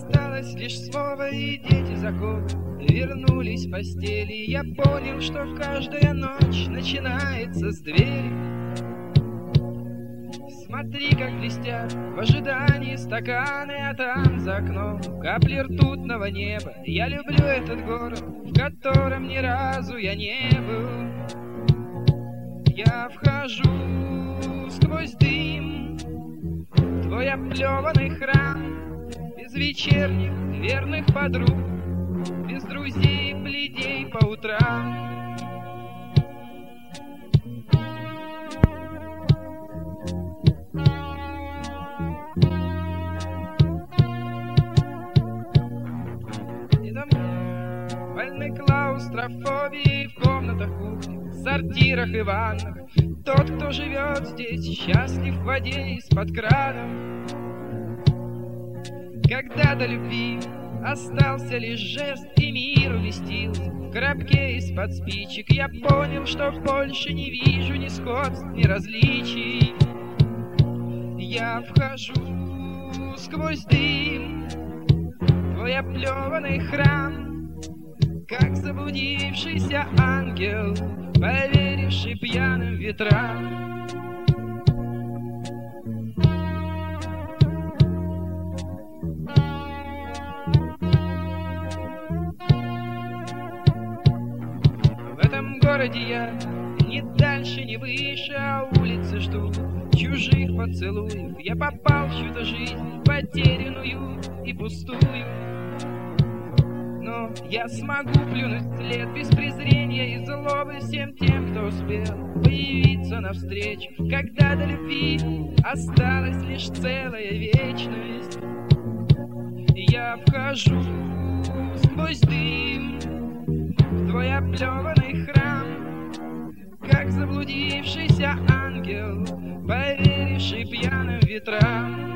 Осталось лишь слово, и дети закона вернулись в постели. Я понял, что каждая ночь начинается с двери. Смотри, как блестят в ожидании стаканы, а там за окном капли ртутного неба. Я люблю этот город, в котором ни разу я не был. Я вхожу сквозь дым в твой оплеванный храм, без вечерних верных подруг, без друзей и плетей по утрам. Больны клаустрофобией в комнатах кухни, сортирах и ваннах. Тот, кто живет здесь, счастлив в воде из-под крана. Когда до любви остался лишь жест, и мир уместил в коробке из-под спичек, я понял, что больше не вижу ни сходств, ни различий. Я вхожу сквозь дым в твой оплеванный храм, как заблудившийся ангел, поверивший пьяным ветрам. В этом городе я ни дальше, ни выше, а улицы ждут чужих поцелуев. Я попал в чью-то жизнь, потерянную и пустую. Но я смогу плюнуть вслед без презрения и злобы всем тем, кто успел появиться навстречу, когда до любви осталась лишь целая вечность. Я вхожу сквозь дым в твой оплеванный храм, как заблудившийся ангел, поверивший пьяным ветрам.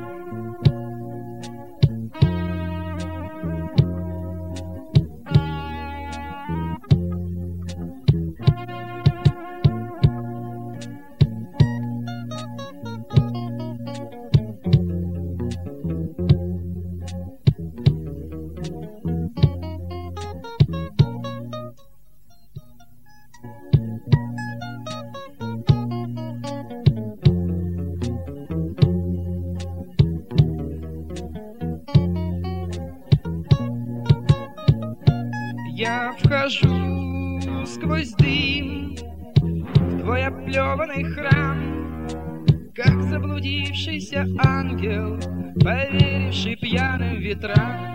Я вхожу сквозь дым в твой оплеванный храм, как заблудившийся ангел, поверивший пьяным ветрам.